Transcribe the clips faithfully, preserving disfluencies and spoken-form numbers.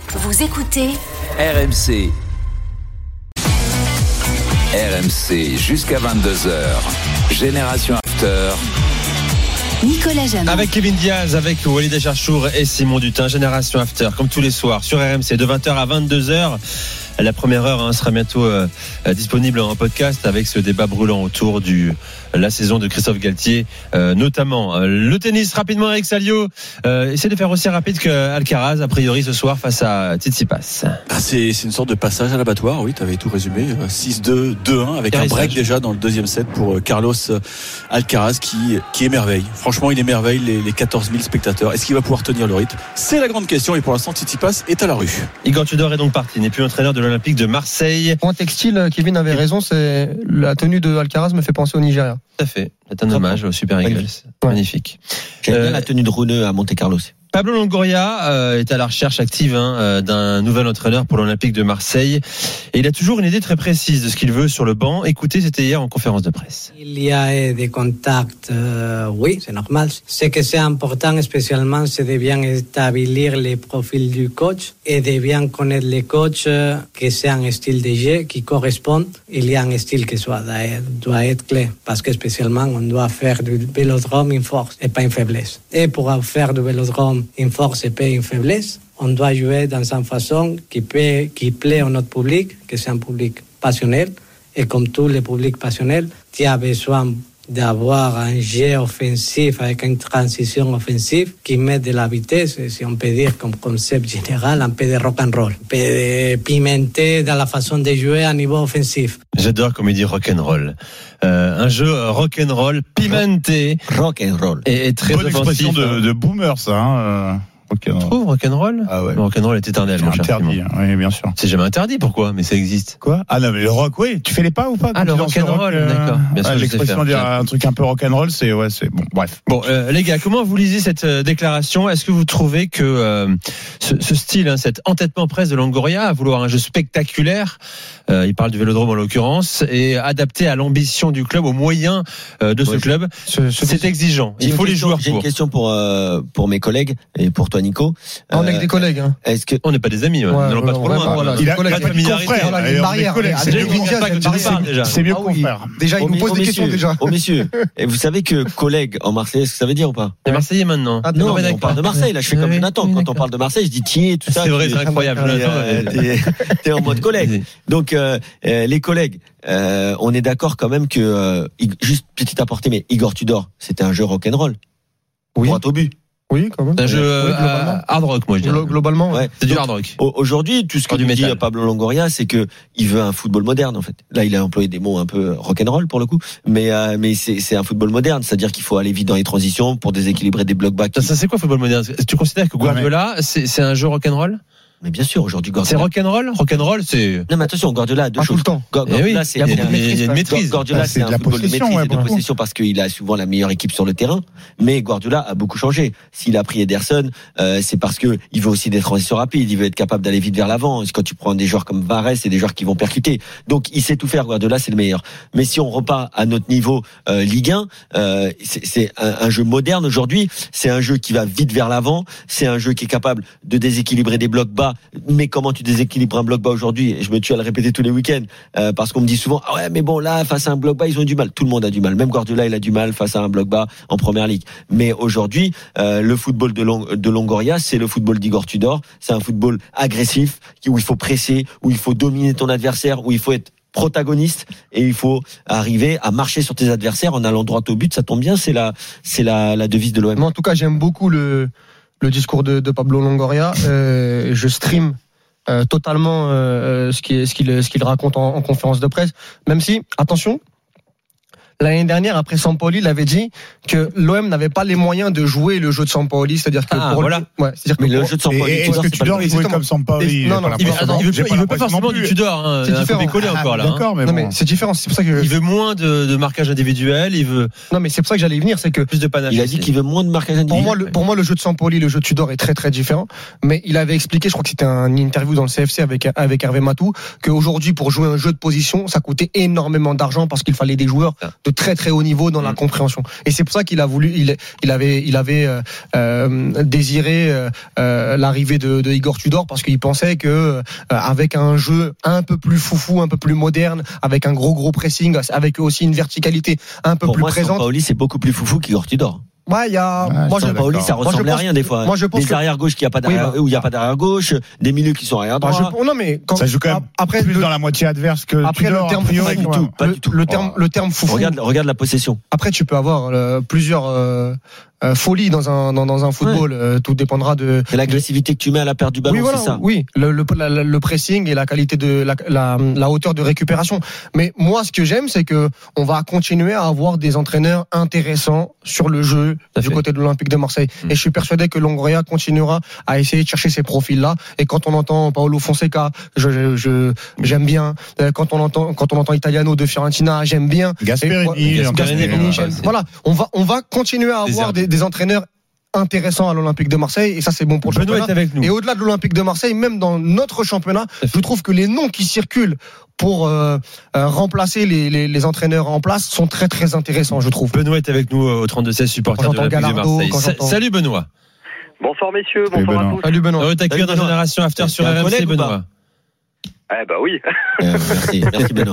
Vous écoutez R M C. R M C jusqu'à vingt-deux heures. Génération After. Nicolas Jamin. Avec Kevin Diaz, avec Walid Acharchour et Simon Dutin. Génération After, comme tous les soirs, sur R M C, de vingt heures à vingt-deux heures. La première heure hein, sera bientôt euh, disponible en podcast avec ce débat brûlant autour de la saison de Christophe Galtier, euh, notamment. Euh, le tennis, rapidement, Eric Salio. Euh, essaie de faire aussi rapide qu'Alcaraz, a priori, ce soir, face à Tsitsipas. Ah, c'est, c'est une sorte de passage à l'abattoir, oui, tu avais tout résumé. six deux, deux un, avec un break déjà dans le deuxième set pour Carlos Alcaraz qui, qui émerveille. Franchement, il émerveille les, les quatorze mille spectateurs. Est-ce qu'il va pouvoir tenir le rythme ? C'est la grande question et pour l'instant, Tsitsipas est à la rue. Igor Tudor est donc parti, n'est plus entraîneur de l'Olympique de Marseille. Point textile, Kevin avait raison, c'est la tenue de Alcaraz me fait penser au Nigeria. Tout à fait. C'est un hommage au Super Eagles. Ouais. Magnifique. J'aime euh, bien la tenue de Runeux à Monte Carlo. Pablo Longoria euh, est à la recherche active hein, d'un nouvel entraîneur pour l'Olympique de Marseille. Et il a toujours une idée très précise de ce qu'il veut sur le banc. Écoutez, c'était hier en conférence de presse. Il y a des contacts, euh, oui, c'est normal. Ce que c'est important spécialement, c'est de bien établir les profils du coach et de bien connaître les coachs, euh, que c'est un style de jeu qui correspond. Il y a un style qui soit, doit être clé parce que spécialement, on doit faire du vélodrome une force et pas une faiblesse. Et pour faire du vélodrome une force et pas une faiblesse, on doit jouer dans une façon qui, peut, qui plaît à notre public, que c'est un public passionnel. Et comme tous les publics passionnels, tu as besoin d'avoir un jeu offensif avec une transition offensive qui met de la vitesse, si on peut dire comme concept général, un peu de rock'n'roll, un peu de pimenter dans la façon de jouer à niveau offensif. J'adore comme il dit rock'n'roll. Euh, un jeu rock'n'roll, pimenté. Rock'n'roll. Et, et très bonne offensif. Expression de, de boomer, ça. Hein. Tu trouves rock'n'roll ? Ah ouais. Le rock'n'roll est éternel, mon cher interdit, Simon. oui, bien sûr. C'est jamais interdit, pourquoi ? Mais ça existe. Quoi ? Ah non, mais le rock, oui. Tu fais les pas ou pas ? Ah, le rock'n'roll, rock, euh... d'accord. Bien sûr, ah, je sais l'expression faire. dire un truc un peu rock'n'roll, c'est ouais, c'est bon. Bref. Bon, euh, les gars, comment vous lisez cette euh, déclaration ? Est-ce que vous trouvez que euh, ce, ce style, hein, cet entêtement presse de Longoria, à vouloir un jeu spectaculaire, euh, il parle du Vélodrome en l'occurrence, et adapté à l'ambition du club, aux moyens euh, de ce ouais, club, ce, ce, c'est exigeant. Il faut les question, joueurs j'ai pour. J'ai une question pour euh, pour mes collègues et pour toi, Nico. On est que des collègues. Hein. Est-ce que on n'est pas des amis, ouais. Ouais, Nous n'allons pas trop vraiment, loin. voilà, il a, collègues, il a pas de confrère. Voilà, une barrière. C'est mieux, c'est mieux qu'on frère. Déjà, il nous pose des questions déjà. Oh messieurs, et vous savez que collègue en Marseille, est-ce que ça veut dire ou pas ? Les Marseillais maintenant. Ah, non, on parle de Marseille. Là, je fais comme Jonathan. Quand on parle de Marseille, je dis tiens, tout ça. C'est vrai, c'est incroyable. T'es, t'es en mode collègue. Donc euh, les collègues, euh, on est d'accord quand même que euh, juste petite aparté, mais Igor Tudor, c'était un jeu rock'n'roll. Oui. Droit au but. Oui, quand même. C'est un jeu oui, euh, hard rock, moi je dirais. Globalement, ouais. C'est du hard rock. Aujourd'hui, tout ce que dit Pablo Longoria, c'est que il veut un football moderne en fait. Là, il a employé des mots un peu rock'n'roll pour le coup, mais euh, mais c'est c'est un football moderne, c'est-à-dire qu'il faut aller vite dans les transitions pour déséquilibrer des blocs bas. Qui... Ça, ça c'est quoi football moderne ? Tu considères que Guardiola, c'est c'est un jeu rock'n'roll ? Mais bien sûr, aujourd'hui, Guardiola. C'est rock'n'roll ? Rock'n'roll, c'est. Non, mais attention, Guardiola a deux pas choses. Tout le temps. Guardiola, eh oui, c'est. Il y a, il y a une maîtrise. Guardiola, ah, c'est, c'est un football de maîtrise ouais, et de possession parce qu'il a souvent la meilleure équipe sur le terrain. Mais Guardiola a beaucoup changé. S'il a pris Ederson, euh, c'est parce que il veut aussi des transitions rapides. Il veut être capable d'aller vite vers l'avant. Quand tu prends des joueurs comme Varese, c'est des joueurs qui vont percuter. Donc, il sait tout faire. Guardiola, c'est le meilleur. Mais si on repart à notre niveau euh, Ligue un, euh, c'est, c'est un, un jeu moderne aujourd'hui. C'est un jeu qui va vite vers l'avant. C'est un jeu qui est capable de déséquilibrer des blocs bas. Mais comment tu déséquilibres un bloc bas aujourd'hui ? Et je me tue à le répéter tous les week-ends euh, parce qu'on me dit souvent ah ouais mais bon là face à un bloc bas ils ont du mal. Tout le monde a du mal. Même Guardiola il a du mal face à un bloc bas en première ligue. Mais aujourd'hui euh, le football de, Long, de Longoria c'est le football d'Igor Tudor. C'est un football agressif où il faut presser, où il faut dominer ton adversaire, où il faut être protagoniste et il faut arriver à marcher sur tes adversaires en allant droit au but. Ça tombe bien, c'est la c'est la, la devise de l'O M. Mais en tout cas j'aime beaucoup le le discours de, de Pablo Longoria. Euh, je stream Euh, totalement euh, ce qu'il ce qu'il ce qu'il raconte en, en conférence de presse, même si attention, l'année dernière, après Sampaoli, il avait dit que l'O M n'avait pas les moyens de jouer le jeu de Sampaoli, c'est-à-dire que ah, pour voilà. le, ouais, c'est-à-dire que mais pour, le jeu de Sampaoli, et, est-ce que Tudor il jouait comme Sampaoli? Non, non, il veut, attends, il veut, il veut pas forcément du Tudor, hein, c'est différent. décoller Ah, encore là. D'accord, mais, non, bon. mais c'est différent, c'est pour ça que il veut moins de, de marquage individuel, il veut. Non, mais c'est pour ça que j'allais y venir, c'est que plus de panache. Il a dit qu'il veut moins de marquage individuel. Pour moi, le, pour moi, le jeu de Sampaoli, le jeu de Tudor est très très différent. Mais il avait expliqué, je crois que c'était un interview dans le C F C avec avec Hervé Matou, qu'aujourd'hui pour jouer un jeu de position, ça coûtait énormément d'argent parce qu'il fallait des joueurs de très très haut niveau dans mmh. la compréhension. Et c'est pour ça qu'il a voulu, il, il avait, il avait euh, euh, désiré euh, l'arrivée de, de Igor Tudor parce qu'il pensait que euh, avec un jeu un peu plus foufou, un peu plus moderne, avec un gros gros pressing, avec aussi une verticalité un peu pour plus moi, présente. Sampaoli, c'est beaucoup plus foufou qu'Igor Tudor. Ouais, il y a. Ouais, moi, je Paoli, ça ressemble moi, à rien des fois. Moi, je pense des que... arrières gauche qui a pas d'arrière, oui, bah, où il y a pas d'arrière gauche, des milieux qui sont arrière droit. Bah, je... Non mais quand... ça joue quand même après plus le... dans la moitié adverse que après Tudor, le terme a priori, pas du tout, pas le, du tout. Le terme, le terme foufou. Regarde, regarde la possession. Après, tu peux avoir euh, plusieurs euh, euh, folies dans un dans, dans un football. Ouais. Euh, tout dépendra de. C'est l'agressivité que tu mets à la perte du ballon, oui, voilà, c'est ça. Oui, le, le, la, le pressing et la qualité de la, la, la hauteur de récupération. Mais moi, ce que j'aime, c'est que on va continuer à avoir des entraîneurs intéressants sur le jeu du côté de l'Olympique de Marseille. Mmh. Et je suis persuadé que Longoria continuera à essayer de chercher ces profils-là. Et quand on entend Paolo Fonseca, je, je, je j'aime bien. Quand on entend quand on entend Italiano de Fiorentina, j'aime bien. Gasperini, et, Gasperini, j'aime. Voilà, on va on va continuer à avoir des, des entraîneurs intéressant à l'Olympique de Marseille et ça c'est bon pour le Benoît championnat. Est avec nous. Et au-delà de l'Olympique de Marseille, même dans notre championnat, je trouve que les noms qui circulent pour euh, euh, remplacer les, les, les entraîneurs en place sont très très intéressants, je trouve. Benoît est avec nous au trente-deux seize, supporter de l'Olympique de Marseille. Sa- Salut Benoît. Bonsoir messieurs, Salut bonsoir Benoît. à tous. Salut Benoît. Heureux de t'accueillir dans Génération After sur R M C, Benoît. Eh bah oui. Euh, merci, merci Benoît.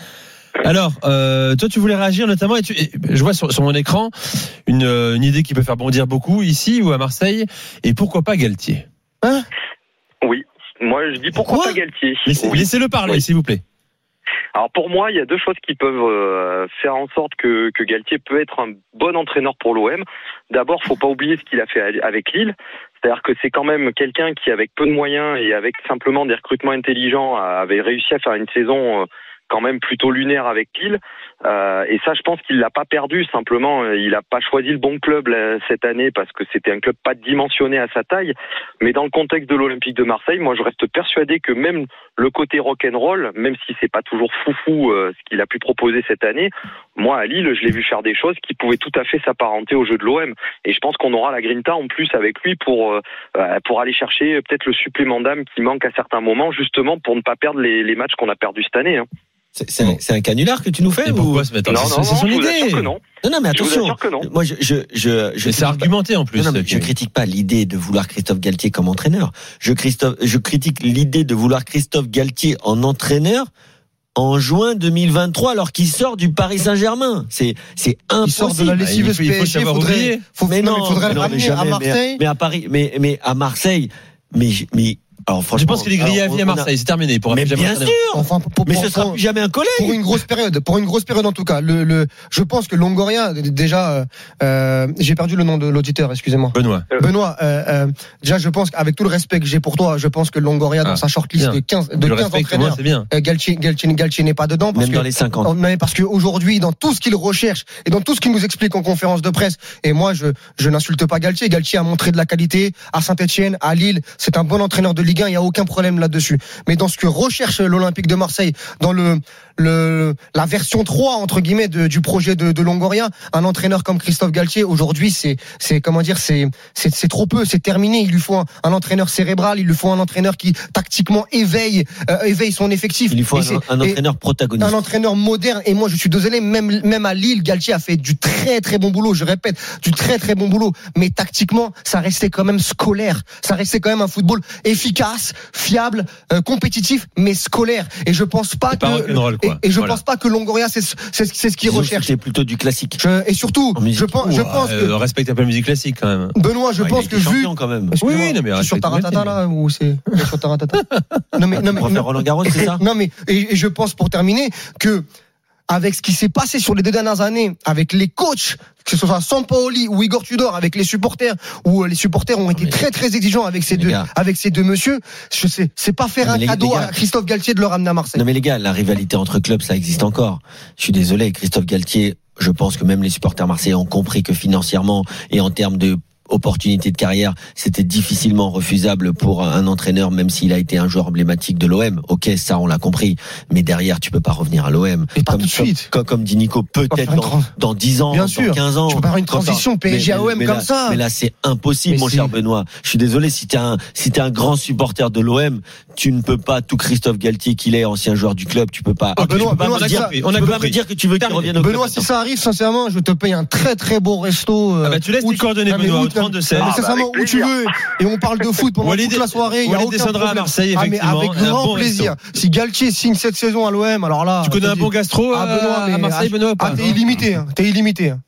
Alors, euh, toi, tu voulais réagir notamment, et, tu, et je vois sur, sur mon écran une, une idée qui peut faire bondir beaucoup ici ou à Marseille, et pourquoi pas Galtier? Hein? Oui, moi je dis pourquoi Quoi pas Galtier. Laissez, oui. Laissez-le parler, Oui. s'il vous plaît. Alors pour moi, il y a deux choses qui peuvent euh, faire en sorte que, que Galtier peut être un bon entraîneur pour l'O M. D'abord, faut pas oublier ce qu'il a fait avec Lille. C'est-à-dire que c'est quand même quelqu'un qui, avec peu de moyens et avec simplement des recrutements intelligents, avait réussi à faire une saison euh, quand même plutôt lunaire avec Lille. Euh, et ça, je pense qu'il l'a pas perdu. Simplement, il a pas choisi le bon club là, cette année parce que c'était un club pas dimensionné à sa taille. Mais dans le contexte de l'Olympique de Marseille, moi, je reste persuadé que même le côté rock'n'roll, même si c'est pas toujours foufou euh, ce qu'il a pu proposer cette année, moi à Lille, je l'ai vu faire des choses qui pouvaient tout à fait s'apparenter au jeu de l'O M. Et je pense qu'on aura la grinta en plus avec lui pour euh, pour aller chercher peut-être le supplément d'âme qui manque à certains moments, justement pour ne pas perdre les, les matchs qu'on a perdus cette année. Hein. C'est, c'est, un, c'est un canular que tu nous fais Et ou... pourquoi se mettre en Non, non, c'est non, son je vous assure idée. que non. Non, non, mais Je vous attention. assure que non. Moi, je, je, je, je Mais c'est argumenté en plus. Non, non, mais je critique pas l'idée de vouloir Christophe Galtier comme entraîneur. Je, Christophe, je critique l'idée de vouloir Christophe Galtier en entraîneur en juin deux mille vingt-trois, alors qu'il sort du Paris Saint-Germain. C'est, c'est impossible. Il sort de la lessive il faut- il faut P S G, savoir faudrait, oublier. faut, mais non, non, mais faudrait mais le non, mais ramener jamais, à Marseille. Mais, mais à Paris, mais, mais à Marseille, mais, mais, alors franchement. Je pense qu'il est grillé à alors, vie à on a- Marseille, c'est terminé. Pour Mais bien sûr. Enfin, pour, pour, Mais pour, ce sera pour- plus jamais un collègue. pour une grosse période, pour une grosse période en tout cas. Le, le, je pense que Longoria, déjà, euh, euh, j'ai perdu le nom de l'auditeur, excusez-moi. Benoît. Benoît, euh, euh, déjà, je pense qu'avec tout le respect que j'ai pour toi, je pense que Longoria, dans Ah, sa shortlist bien. de quinze, de Je le quinze respecte, moi, entraîneurs, c'est bien. euh, Galtier, Galtier, Galtier n'est pas dedans. Parce Même que, dans les cinquante. Oh, mais parce qu'aujourd'hui, dans tout ce qu'il recherche et dans tout ce qu'il nous explique en conférence de presse, et moi, je, je n'insulte pas Galtier. Galtier a montré de la qualité à Saint-Etienne, à Lille. C'est un bon entraîneur de Ligue un, il n'y a aucun problème là-dessus. Mais dans ce que recherche l'Olympique de Marseille, dans le, le, la version trois, entre guillemets, de, du projet de, de Longoria, un entraîneur comme Christophe Galtier, aujourd'hui, c'est, c'est, comment dire, c'est, c'est, c'est trop peu, c'est terminé. Il lui faut un, un entraîneur cérébral, il lui faut un entraîneur qui, tactiquement, éveille, euh, éveille son effectif. Il lui faut Et un, un entraîneur protagoniste. Un entraîneur moderne. Et moi, je suis désolé, même, même à Lille, Galtier a fait du très, très bon boulot. Je répète, du très, très bon boulot. Mais tactiquement, ça restait quand même scolaire. Ça restait quand même un football efficace, fiable, euh, compétitif, mais scolaire. Et je pense pas C'est que, pas rock'n'roll, quoi. et, et je Voilà. pense pas que Longoria, c'est, c'est, c'est ce qu'il Disons que recherche. C'est plutôt du classique. Je, et surtout, En musique. je pense, je Ouah, pense euh, que, respecte un peu la musique classique quand même. Benoît, je Ouais, pense il que est vu, champion quand même. excuse-moi, Oui, non, mais je suis sur respecte Taratata, le là, ou c'est, je suis sur Taratata. Non, mais, non, mais, Pour faire non, Roland Garros, c'est ça? non, mais, et, et je pense pour terminer que, avec ce qui s'est passé sur les deux dernières années, avec les coachs, que ce soit Sampaoli ou Igor Tudor, avec les supporters, où les supporters ont été mais très très exigeants avec ces les deux, gars. avec ces deux messieurs, je sais, c'est pas faire Non, un mais les- cadeau les gars. à Christophe Galtier de le ramener à Marseille. Non mais les gars, la rivalité entre clubs, ça existe encore. Je suis désolé, Christophe Galtier, je pense que même les supporters marseillais ont compris que financièrement et en termes de opportunité de carrière, c'était difficilement refusable pour un entraîneur, même s'il a été un joueur emblématique de l'O M. Ok, ça on l'a compris, mais derrière tu peux pas revenir à l'O M. Et pas comme, tout de suite. Comme, comme dit Nico, peut-être dans, dans dix ans, bien dans sûr. quinze ans. Tu peux pas faire une transition P S G à O M mais comme là, ça. Mais là c'est impossible, mais mon si. cher Benoît. Je suis désolé, si t'es un si t'es un grand supporter de l'O M, tu ne peux pas, tout Christophe Galtier qu'il est, ancien joueur du club, tu peux pas. Ah, Benoît, tu peux pas Benoît, me dire, ça, tu on a peux pas compris. me dire que tu veux qu'il revienne au club. Benoît, si ça arrive, sincèrement, je te paye un très très beau resto. Ah bah tu laisses tes coordonnées, Benoît, au trente-deux seize. Ah, sincèrement, où tu veux. Et on parle de foot pendant Walid, toute la soirée. Il y a Walid aucun descendra problème. à Marseille, Ah, mais effectivement. avec Un grand bon plaisir. resto. Si Galtier signe cette saison à l'O M, alors là. Tu connais un dis- bon gastro Ah, à, Benoît, mais- à Marseille, Benoît ou pas Ah, t'es illimité. hein. T'es illimité. hein.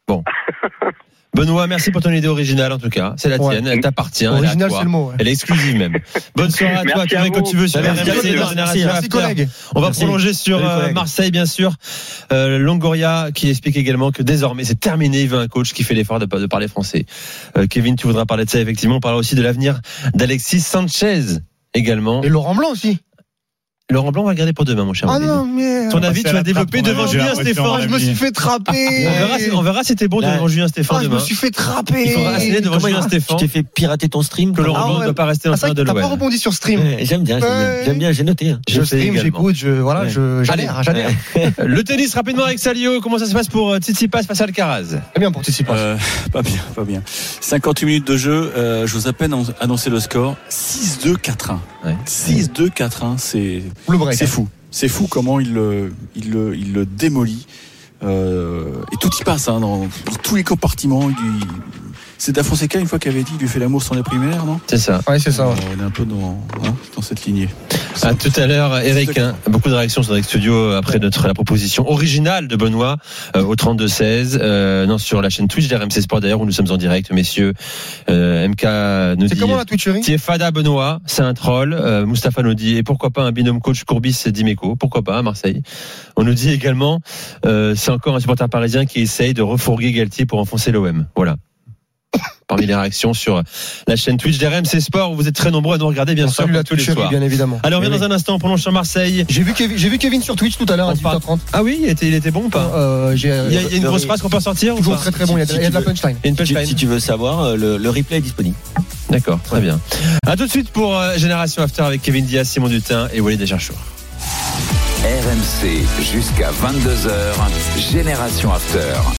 Benoît, merci pour ton idée originale en tout cas. C'est la Ouais. tienne, elle t'appartient. Elle est à Original, toi. c'est le mot. ouais. Elle est exclusive même. Bonne soirée à toi, Merci tu à reviens quand vous. tu veux sur Merci, R M C merci, dans merci, Génération Merci, After. collègues. On va Merci. prolonger sur Salut, euh, collègues. Marseille, bien sûr. Euh, Longoria qui explique également que désormais c'est terminé. Il veut un coach qui fait l'effort de, de parler français. Euh, Kevin, tu voudras parler de ça effectivement. On parlera aussi de l'avenir d'Alexis Sanchez également. Et Laurent Blanc aussi. Laurent Blanc, on va le garder pour demain, mon cher. Ah Walid. non, mais. Ton avis, c'est tu à vas la développer trappe, devant j'ai Julien l'impression, Stéphane. on Je me suis fait trapper. On verra, si- on verra si t'es bon devant Ouais. Julien Stéphane Ah, je me demain. suis fait trapper. Il faudra essayer devant Comment Julien il- Stéphane. Tu t'es fait pirater ton stream Que Laurent Ah Blanc ne ouais. doit pas rester Ah, c'est l'entraîneur vrai de que t'as pas l'O M. rebondi sur stream. Ouais, J'aime bien, j'aime bien, Ouais. j'aime bien, j'ai noté. hein. Je Je fais stream, également. j'écoute, je, voilà, Ouais. je, j'adhère, j'adhère. Le tennis rapidement avec Salio. Comment ça se passe pour euh, Tsitsipas face à Alcaraz? Très bien pour Tsitsipas. Euh, pas bien, pas bien. cinquante-huit minutes de jeu, euh, je vous ai à peine annoncé le score. six deux quatre un. Ouais. six deux quatre un, c'est, Le break. c'est fou. C'est fou comment il le, il le, il le démolit. Euh, et tout y passe, hein, dans, dans tous les compartiments. Il, il- c'est Da Fonseca, une fois qu'il avait dit, il lui fait l'amour sans les primaires, non? C'est ça. Ouais, c'est ça. ouais. Euh, on est un peu dans, hein, dans cette lignée. À tout à l'heure, Eric. Hein, beaucoup de réactions sur Direct Studio après notre la proposition originale de Benoît euh, au trente-deux seize. Euh, non, sur la chaîne Twitch d'R M C Sport d'ailleurs où nous sommes en direct, messieurs. Euh, M K nous C'est dit. comment la Twitcherie? Tiefada Benoît, c'est un troll. Euh, Mustapha nous dit et pourquoi pas un binôme coach Courbis Dimeco, pourquoi pas à Marseille. On nous dit également euh, c'est encore un supporter parisien qui essaye de refourguer Galtier pour enfoncer l'O M. Voilà. Parmi les réactions sur la chaîne Twitch d'R M C Sport où vous êtes très nombreux à nous regarder bien On sûr salue la tous les Twitcherie, soirs. bien évidemment. Alors on Eh vient oui. dans un instant, on prolonge sur Marseille. J'ai vu Kevin, j'ai vu Kevin sur Twitch tout à l'heure à On dix-huit heures trente. Ah oui, il était, il était bon ou pas Euh, j'ai, Il y a, il y a une grosse phrase qu'on peut sortir ou toujours pas très très bon. Il y a de, il y a de la punchline. Il y a une Si tu- punchline. Si tu veux savoir, euh, le, le replay est disponible. D'accord, très bien. À tout de suite pour euh, Génération After avec Kevin Diaz, Simon Dutin et Walid Acharchour. R M C jusqu'à vingt-deux heures. Génération After.